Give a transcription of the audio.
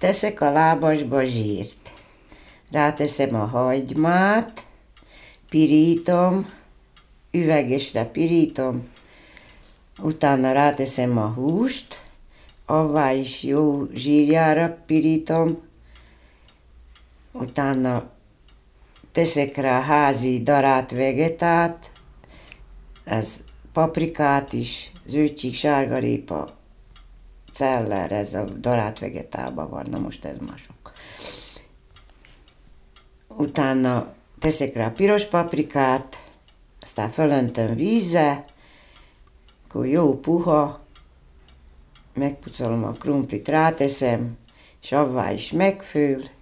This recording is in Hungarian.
Teszek a lábasba zsírt. Ráteszem a hagymát, pirítom, üvegesre pirítom, utána ráteszem a húst, avvá is jó zsírjára pirítom, utána teszek rá házi darált vegetát, ez paprikát is, zölddség, sárgarépa, celler, ez a darált vegetában van, na most ez már sok. Utána teszek rá piros paprikát, aztán fölöntöm vízzel, akkor jó puha, megpucolom a krumplit, ráteszem, és avvá is megfől,